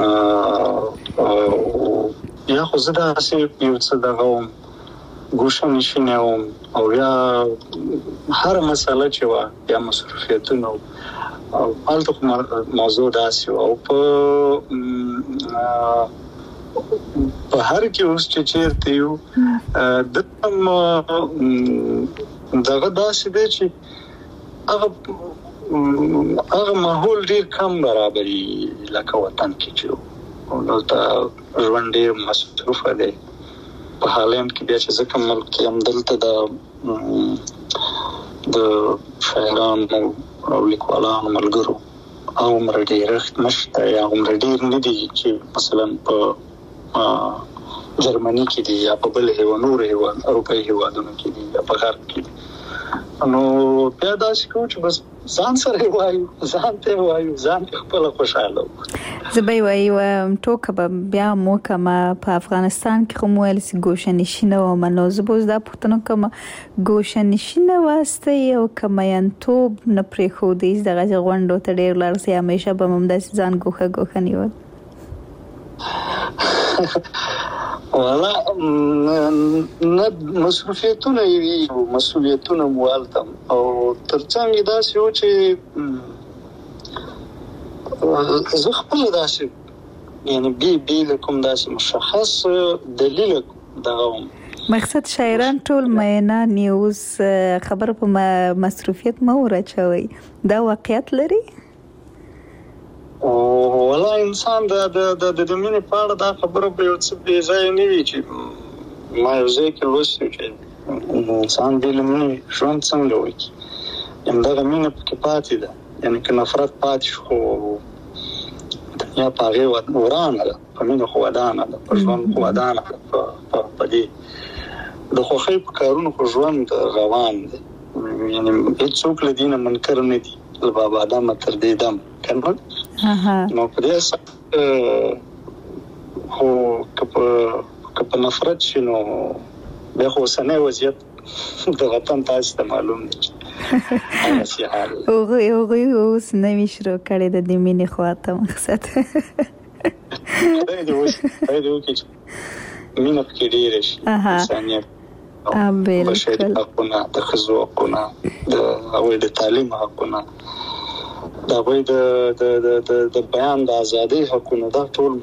یا خو زه داسې یو څه دغه وم، ګوشه نشینی وم، او یا هره مسله چې وه یا مصروفیتونه او هلته خو موضوع داسې وه، او په هر کې اوس چې چېرته یو دلته دغه داسې دی چې هغه ماحول ډېر کم برابري لکه وطن کې چې دلته ژوند ډېر مصروفه دی. په هالند کې بیا چې زه کوم ملک کې یم، دلته د شاعرانو او لیکوالانو ملګرو عمر ډېرښت نشته، یا عمر ډېر نه دي چې مثلا په جرمني کې دي، یا په بل نورو اروپایي هېوادونو کې دي، یا په غرب کې دي. نو بیا داسې کوو چې بس ځان سره یې وایو، ځان ته یې وایو، ځان ته خپله خوشحاله وکړو. زه به یې ووایم ټوکه به بیا هم وکړمه، په افغانستان کې خو مو ویل چې ګوشه نشینه ومه، نو زه به اوس دا پوښتنه کومه، ګوشه نشینه واستئ او که میینتوب نه پرېښودئ دغسې غونډو ته ډېر لاړئ، همیشه به مو همداسې ځان ګوښه نیول؟ والا نه مصروفیتونه وي، مسؤلیتونه مو هلته، او ترڅنګ یې داسې و چې زه خپله داسې یعنې بې له کوم داسې مشخص دلیل دغه وم. مقصد شاعران ټول میینان یې، اوس خبره په مصروفیت مه ورچوئ، دا واقعیت لري؟ والله انسان د مینې په اړه دا خبره به یو څه بې ځایه نه وي، چې ما یو ځای کې لوستي چې انسان بې له مینې ژوند څنګه وکړي، همدغه مینه پکې پاتې ده، یعنې که نفرت پاتې شو خو دنیا په هغې ورانه ده، په مینه خو ودانه ده، په ژوند خو ودانه ده، په دې د خوښۍ په کارونو خو ژوند روان دی، یعنې هېڅوک له دې نه منکر نه دي، له بابا آدمه تر دې دم که نه. نو په دې اساس خو که په نفرت شي نو بیا خو اوسنی وضعیت د وطن تاسو ته معلوم دی چې هغوی اوس نوي شروع کړی د دې مینې خواته مقصد. خدای دې وکړي چې مینه پکې ډېره شي، انسانیت، بشري حقونه، د ښځو حقونه، د هغوی د تعلیم حقونه، د هغوی د بیان د ازادۍ حقونه، دا ټول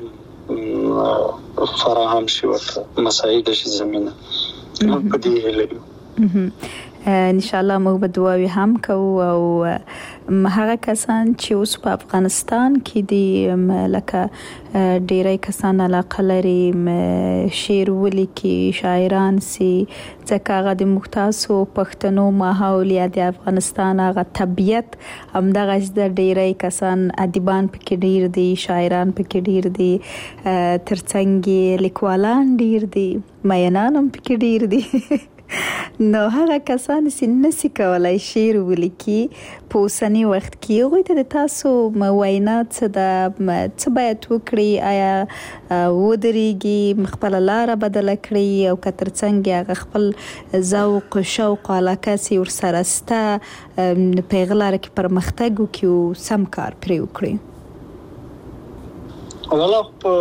فراهم شي ورته مساعد شي زمینه. موږ په دې هیله یو. ان شاء الله موږ به دعاوې هم کوو او هغه کسان چې اوس په افغانستان کې دي لکه ډیری کسان علاقه لري شعر ولیکي، شاعران سي، ځکه هغه د مختاسو پښتنو ماحول یا د افغانستان هغه طبیعت همدغه د ډیری کسان ادیبان پکې ډیر دي، شاعران پکې ډیر دي، ترڅنګ لیکوالان ډیر دي، مینان هم پکې ډیر دي. نو هغه کسان چې نسی کولای شعر ولیکي په اوسني وخت کې هغوی ته د تاسو وینا څه باید وکړي؟ آیا ودرېږي، خپله لاره بدله کړي او که ترڅنګ هغه خپل ذوق، شوق، علاقه چې ورسره شته په هغه لاره کې پرمختګ وکړي او سم کار پرې وکړي؟ والله په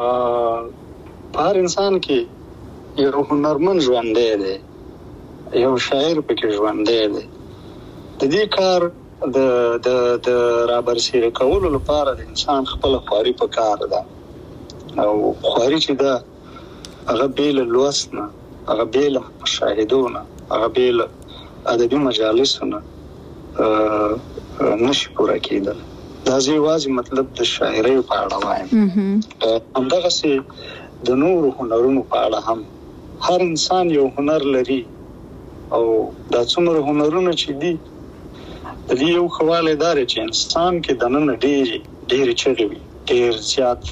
هر انسان کې یو هنرمند ژوندی دی، یو شاعر پکې ژوندی دی. د دې کار د رابرسېره کولو لپاره د انسان خپله خواري په کار ده، او خواري چې ده هغه بې له لوست نه، هغه بې له مشاهدو نه، هغه بې له ادبي مجالسو نه نشي پوره کېدل. دا زه یوازې مطلب د شاعرۍ په اړه وایم. همدغسې د نورو هنرونو په اړه هم هر انسان یو هنر لري، او دا څومره هنرونه چې دي د دې یو ښه والی دا دی چې انسان کې دننه ډېرې چغې وي، ډېر زیات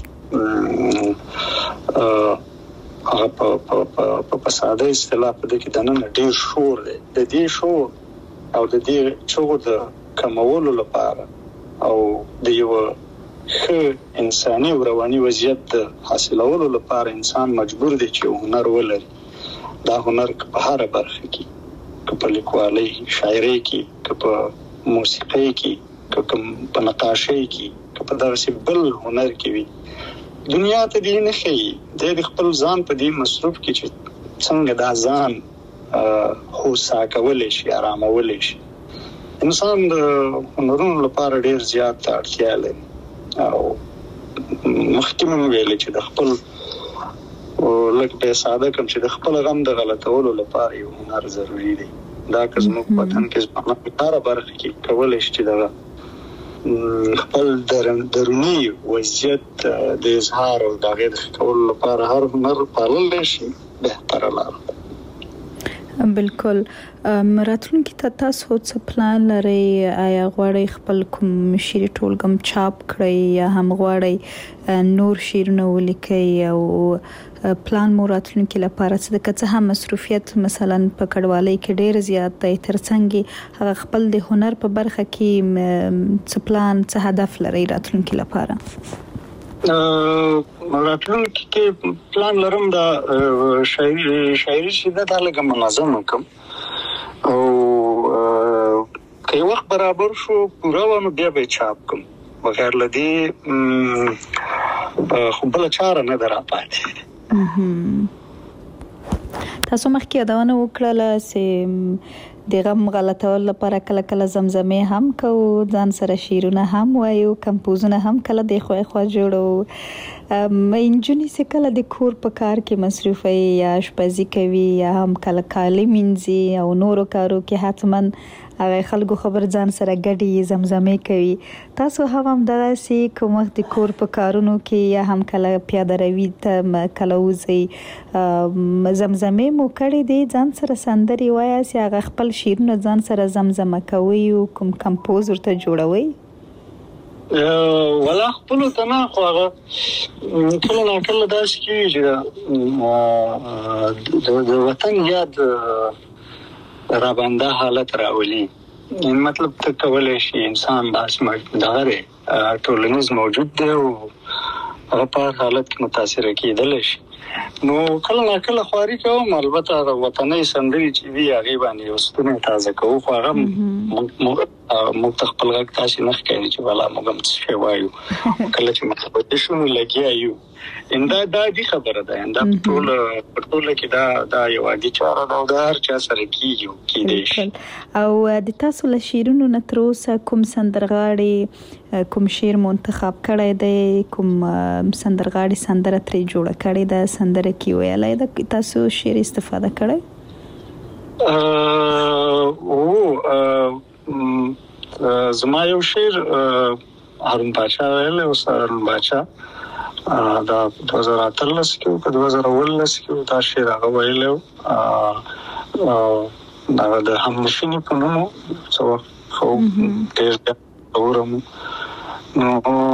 هغه په ساده اصطلاح په دې کې دننه ډېر شور دی. د دې شور او د دې چغو د کمولو لپاره او د یو ښه انساني او رواني وضعیت د حاصلولو لپاره انسان مجبور دی چې هنر ولري. دا هنر که په هره برخه کې، که په لیکوالۍ، شاعرۍ کې، که په موسیقۍ کې، که په نقاشۍ کې، که په دغسې بل هنر کې وي، دنیا ته دې نه ښیي. دی د خپل ځان په دې مصروف کې چې څنګه دا ځان هوسا کولی شي، آرامولی شي. انسان د هنرونو لپاره ډېر زیات اړتیا لري، او مخکې مې ویلې چې د خپل لږ به ساده کم چې د خپل غم د غلطولو لپاره یو هنر ضروري دی. دا که زموږ وطن کې ځوانان په هره برخه کې کولی شي چې دغه خپل دروني وضعیت د اظهار او د هغې د ښه کولو لپاره هر هنر پاللی شي، بهتره لاره. بالکل. راتلونکي ته تاسو څه پلان لرئ؟ آیا غواړئ خپل کوم شعري ټولګه چاپ کړئ یا هم غواړئ نور شعرونه ولیکئ؟ او پلان مو راتلونکي لپاره څه ده؟ که څه هم مصروفیت مثلا په کډوالۍ کې ډېر زیات دی، ترڅنګ هغه خپل د هنر په برخه کې څه پلان، څه هدف لرئ راتلونکي لپاره؟ راتلونکي کې پلان لرم دا شاعري چې ده دا لږه منظم کړم، او که یې وخت برابر شو پوره وه نو بیا به یې چاپ کړم. بغیر له دې خو بله چاره نه ده راپاتې. تاسو مخکې یادونه وکړله چې د غم غلطولو لپاره کله کله زمزمې هم کوو، ځان سره شعرونه هم وایو، کمپوزونه هم کله د خوا جوړو. نجونې چې کله د کور په کار کې مصروفه یا اشپزي کوي یا هم کله کالي مینځي او نورو کارو کې حتما هغه خلکو خبر ځان سره ګډي زمزمې کوي. تاسو هم دغسې کوم وخت د کور په کارونو کې یا هم کله پیاده روي ته کله وځئ زمزمې مو کړې دي، ځان سره سندرې وایاست یا هغه خپل شعرونه ځان سره زمزمه کوئ او کوم کمپوز ورته جوړوئ؟ ولا خپلو ته نه، خو هغه کله ناکله داسې کېږي چې د وطن یاد رابنده حالت راولي. مطلب ته کولی شي انسان داسې دغه دی، ټولنیز موجود دی او هغه په هر حالت کې متاثره کېدلی شي. نو کله ناکله خواري کوم، البته هغه وطنۍ سندرې چې وي هغې باندې یو ستونی تازه کوو، خو هغه موږ ته خپل غږ تاسې نه ښکاري چې والا موږ هم څه شی وایو کله چې متوجه شو نو لګیا یو دا دې خبره ده دا ټول کې دا یو عادي چاره ده او دا هر چا سره کیږي شي. او د تاسو له شعرونو نه تر اوسه کوم سندرغاړي کوم شعر منتخب کړی دی کوم سندرغاړي سندره ترې جوړه کړې ده سندره کې ویلای ده تاسو شعر استفاده کړی؟ زما یو شعر هارون پاچا ویلی او هارون پاچا دا 2013 کې او 2019 کې دا شعر هغه ویلی دا د همنشیني په نوم څو خو ډېر اورم نو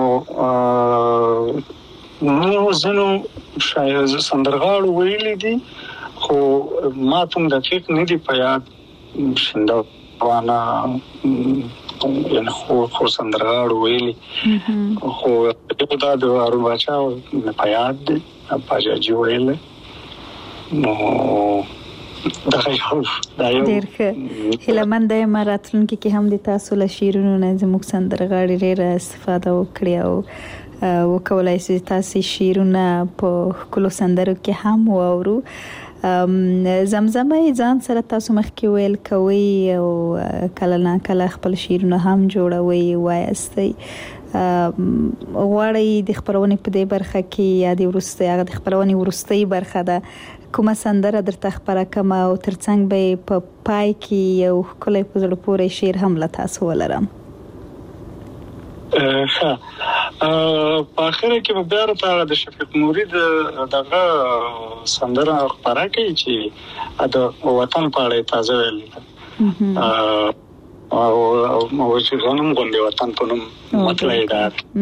زنو شاید سندرغاړو ویلي دي خو ما ته دقیق نه دی په یاد شنده وانا یعنی خو سندرغاړو ویلي خو دا د هارون پاچا په یاد دی پاچاجي ویلی نو دا یو ډېر ښه هیله مند یم راتلونکي کې هم د تاسو له شعرونو نه زموږ سندرغاړي ډېره استفاده وکړي او وکولای شي تاسو شعرونه په ښکلو سندرو کې هم واورو. زمزمه ځان سره تاسو مخکې ویل کوي او کله نه کله خپل شعرونه هم جوړوي وایستئ غواړئ د خپرونې په دې برخه کې یا د وروستۍ هغه د خپرونې وروستۍ برخه ده کومه سندره درته خپره کړم او ترڅنګ به په پای کې یو ښکلی په زړه پورې شعر هم له تاسو ولرم؟ په اخره کې به بیا راته د شفیق نوري دغه سندره خپره کوي چې د وطن په اړه تازه ویلي او چې غنم غونډې وطن په نوم مطلع ده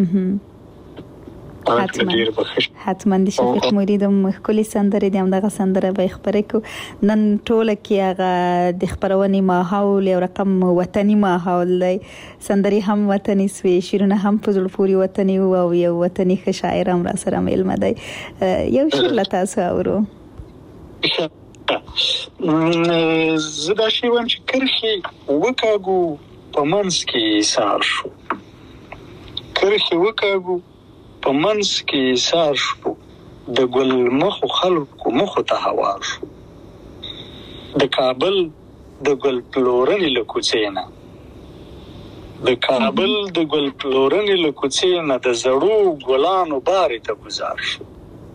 حتما د شفیق نوري د ښکلې سندرې د همدغه سندره به خپره کو نن ټوله کې هغه د خپرونې ماحول یو رقم وطني ماحول دی سندرې هم وطني سوي شعرونه هم په زړه پورې وطني او یو وطني ښه شاعر هم را سره میلمه دی یو شعر له تاسو اورو. زه دا شی وایم چې کرښې وکاږو په منځ کې ایثار شو کرښې وکاږو په منځ کې ایثار شو د ګل مخو خلکو مخو ته هوار شو د کابل د ګل پلورنې له کوڅې نه د کابل د ګل پلورنې له کوڅې نه د زړو ګلانو بارې ته گزار شو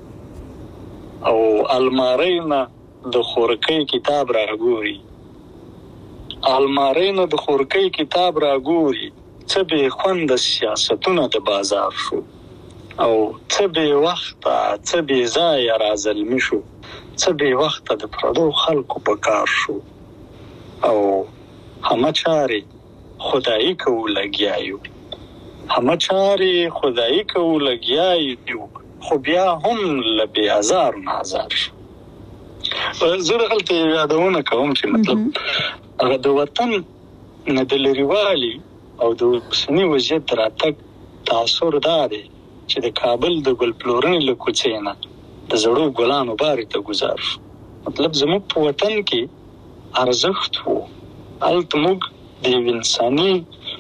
او المارۍ نه د خورکۍ کتاب راګوري المارۍ نه د خورکۍ کتاب راګوري څه بې خونده سیاستونه د بازار شو او څه بې وخته څه بې ځایه رازلمي شو څه بې وخته د پردو خلکو په کار شو او همه چارې خدایي کوو لګیا یو همه چارې خدایي کوو لګیا یو خو بیا هم له بې ازار نه ازار شو. زه دلته یادونه کوم چې مطلب هغه د وطن نه د لرېوالي او د اوسني وضعیت راتګ تاثر دا دی چې د کابل د ګل پلورنې له کوڅې نه د زړو ګلانو بارې ته ګزار شو مطلب زموږ په وطن کې ارزښت و هلته موږ د یو انساني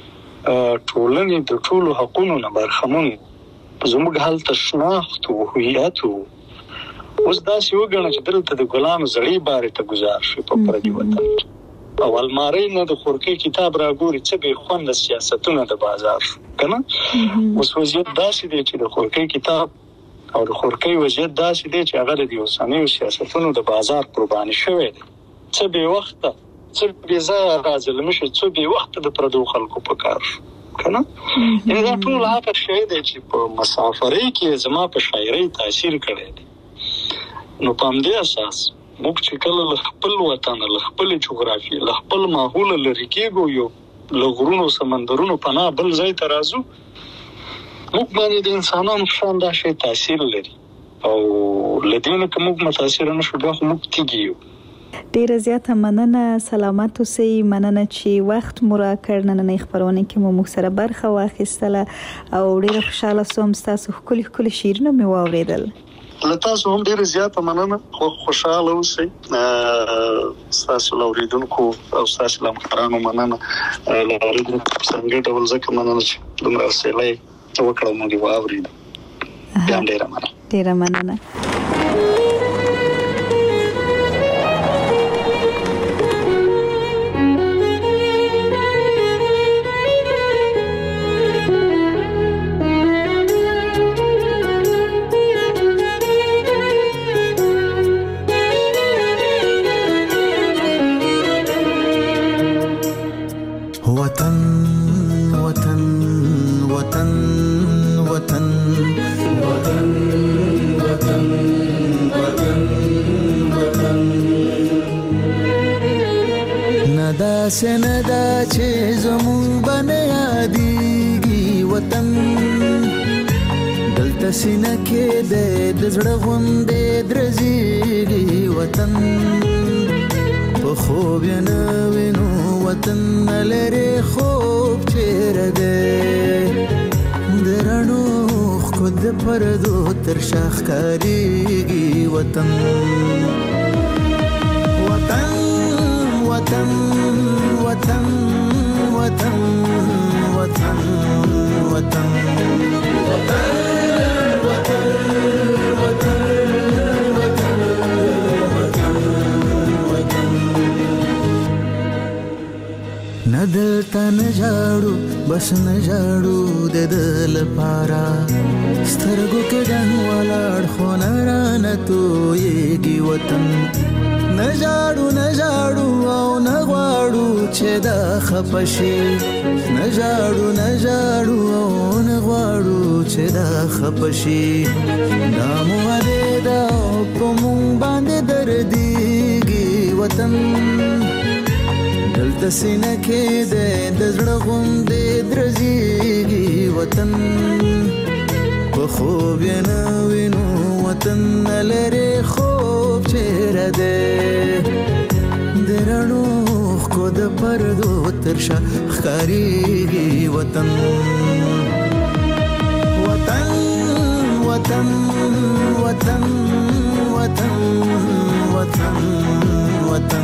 ټولنې د ټولو حقونو نه برخمن زموږ هلته شناخت و هویت و اوس داسې وګڼه چې دلته د ګلانو زړې بارې ته ګزار شو په پردي وطن کې او المارۍ نه د خورکۍ کتاب راګوري څه بې خونده سیاستونه د بازار شو که نه اوس وضعیت داسې دی چې د خورکۍ کتاب او د خورکۍ وضعیت داسې دی چې هغه د اوسنیو سیاستونو د بازار قرباني شوی دی څه بې وخته څه بې ځایه راظلمي شو څه بې وخته د پردو خلکو په کار شو که نه یعنې دا ټول هغه شی دی چې په مسافرۍ کې زما په شاعرۍ تاثیر کړی دی نو په همدې اساس موږ چې کله له خپل وطن له خپل جغرافیې له خپل ماحول لرې کېږو یو له غرونو سمندرونو پناه بل ځای ته راځو موږ باندې د انسانانو په شان دا شی تاثیر لري او له دې نه که موږ متاثره نه شو بیا خو موږ تیږي یو. ډیره زیاته مننه سلامت اوسئ مننه چې وخت مو راکړ نننۍ خپرونې کې مو موږ سره برخه واخیستله او ډیره خوشحاله سوم ستاسو ښکلي ښکلي شعرونه مې واورېدل. له تاسو هم ډېره زیاته مننه. خوشاله اوسئ. ستاسو له اورېدونکو او ستاسو له همکارانو مننه. له اورېدونکو څنګه ډول ځکه مننه چې دومره حوصله یې وکړه موږ یې واورېدو. بیا هم ډېره مننه. ډېره مننه. سندا چې زمون باندې یادېږي وطن دلته سینه کې د زړه غوندې درزېږي وطن په خوب یې نه وینو وطن لرې خوب چېرې دی د رڼو ښکو د پردو تر شا ښکارېږي وطن وطن وطن وطن وطن وطن وطن ندلته نجاړو بس نجاړو د دل پارا سترګو کې ډنګ ولاړ خو نرانه تویږي وطن نجاړو نجاړو او نغواړو چې دا خپشي نجاړو نجاړو او نغواړو چې دا خپشي دا مو دې دا په مونږ باندې درديږي وطن دلته سینه کې د زړه غوندې درزېږي وطن په خوب یې نه وینو وطن لرې خوب چېرې دی د رڼو ښکو د پردو تر شا ښکارېږي وطن وطن وطن وطن وطن وطن وطن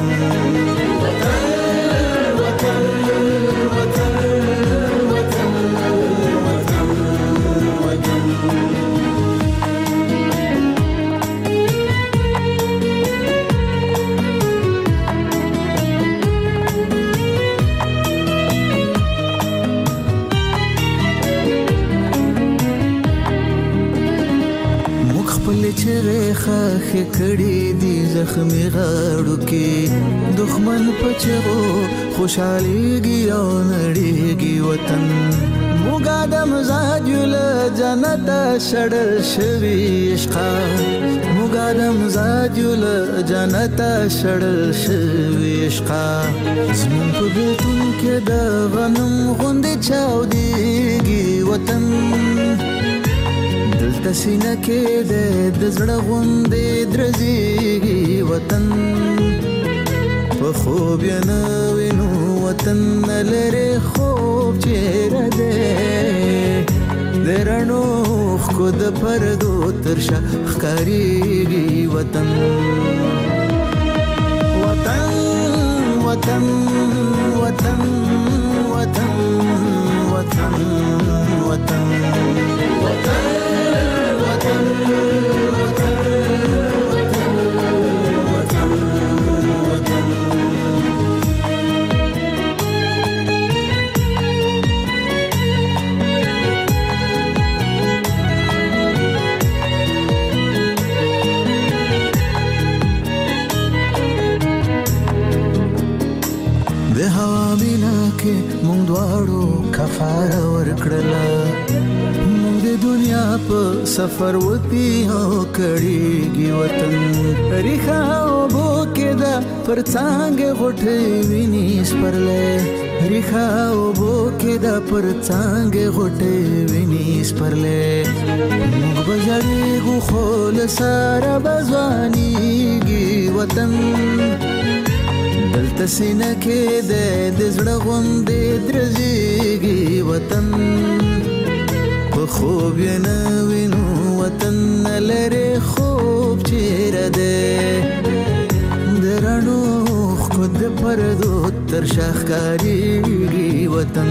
خاخ کړي دي زخمي غاړو کې دښمن پچو خوشاليږي او نړيږي وطن موږ د مزاج له جنت شړل شوي عشقا موږ د مزاج له جنت شړل شوي عشقا زمون په بیتون کې د غنم غوندې چاوديږي وطن دلته سینه کې د زړه غوندې درزېږي وطن په خوب یې نه وینو وطن لرې خوب چېرې دی د رڼو ښکو د پردو تر شا ښکارېږي وطن وطن وطن وطن وطن وطن وطن د هوا مینا کې مونږ دواړو کفاره ورکړله مونږ د دنیا په سفر وتی او کړيږي وطن ریخه او بو کې دا پر څنګه غټې ویني سپرلې ریخه او بو کې دا پر څنګه غټې ویني سپرلې مونږ بجړېږو خو له سره بځوانيږي وطن دلته سینه کې د زړه غوندې درزېږي وطن په خوب یې نه وینو وطن نه لرې خوب چیرې دی د رڼو خود د پردو تر شا ښکارېږي وطن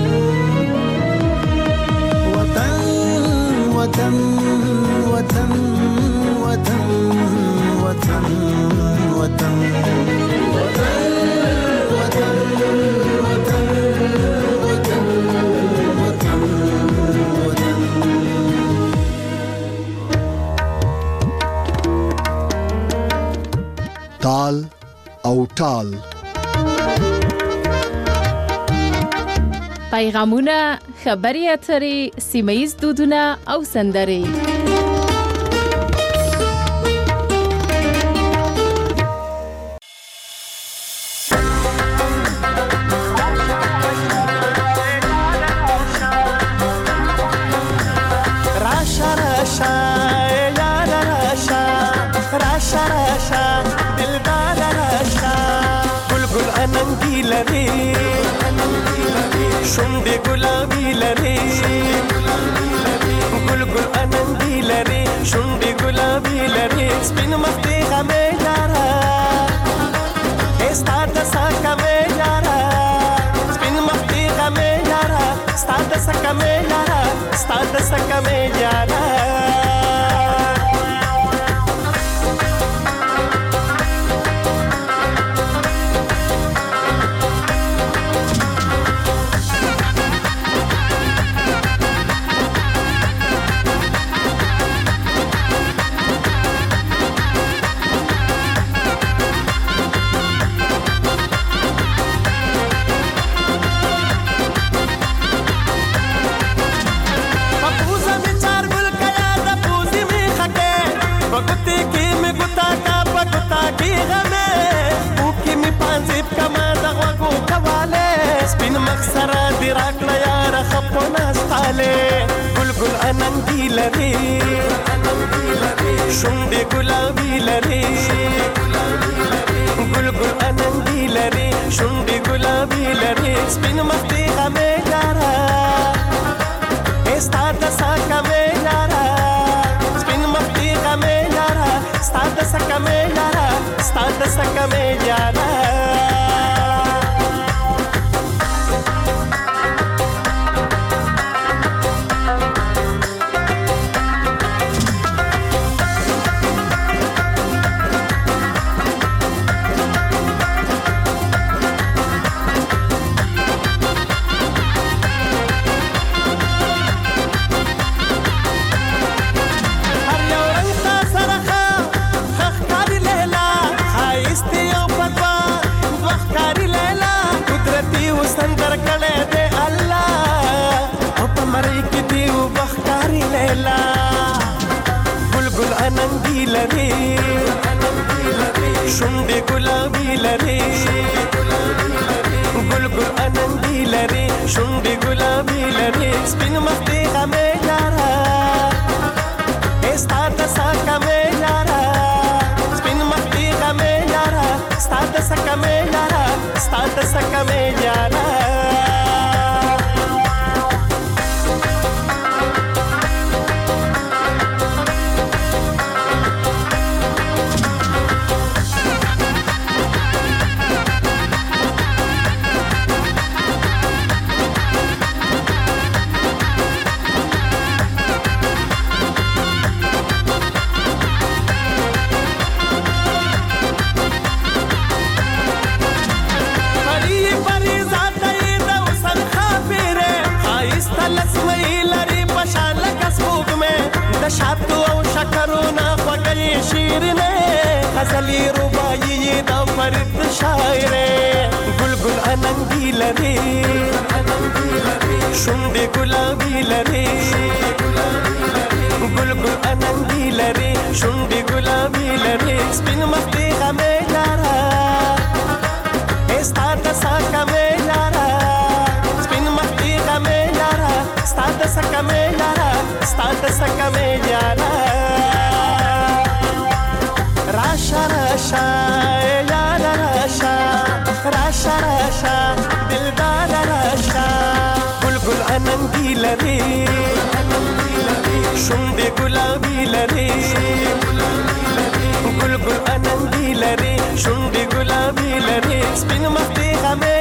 وطن وطن وطن وطن وطن وطن تال او ټال پیغامونه، خبري اترې، سیمه‌ییز دودونه او سندرې. شونډې ګلابي لري ګل ګل اننګي لري شونډې ګلابي لري سپین مخ دې غمې یارا ستا د سکه مې یارا سپین مخ دې غمې یارا ستا د سکه مې یارا ستا د سکه مې یارا سپین مخسره دی راکړه یاره خپو نستاله ګل ګل اننګي لري شونډې ګلابي لري ګل ګل اننګي لري شونډې ګلابي لري سپین مخ دې غمې یاره ستا د سکه مې یاره سپین مخ دې غمې یاره ستا د سکه مې یاره ستا د سکه مې یاره شونډې ګلابي لري ګل ګل اننګي لري شونډې ګلابي لري سپین مخ دې غمې یاره ستا د سکه مې یاره سپین مخ دې غمې یاره ستا د سکه مې یاره ستا د سکه مې یاره شاتو او شکرونه خوږې شیرینې غزلې رباعي د فرید شاعرې ګل ګل اننګي لري شونډې ګلابي لري ګل ګل اننګي لري شونډې ګلابي لري سپین مخ دې غمې یاره ستا د سکه مې یاره سپین مخ دې غمې یاره ستا د سکه مې یاره ستا د سکه مې یاره راشه راشه یاره راشه راشه راشه دلدار راشه ګل ګل اننګي لري ګلابي لري ګل ګل اننګي لري شونډې ګلابي لري سپین مخ دې غمې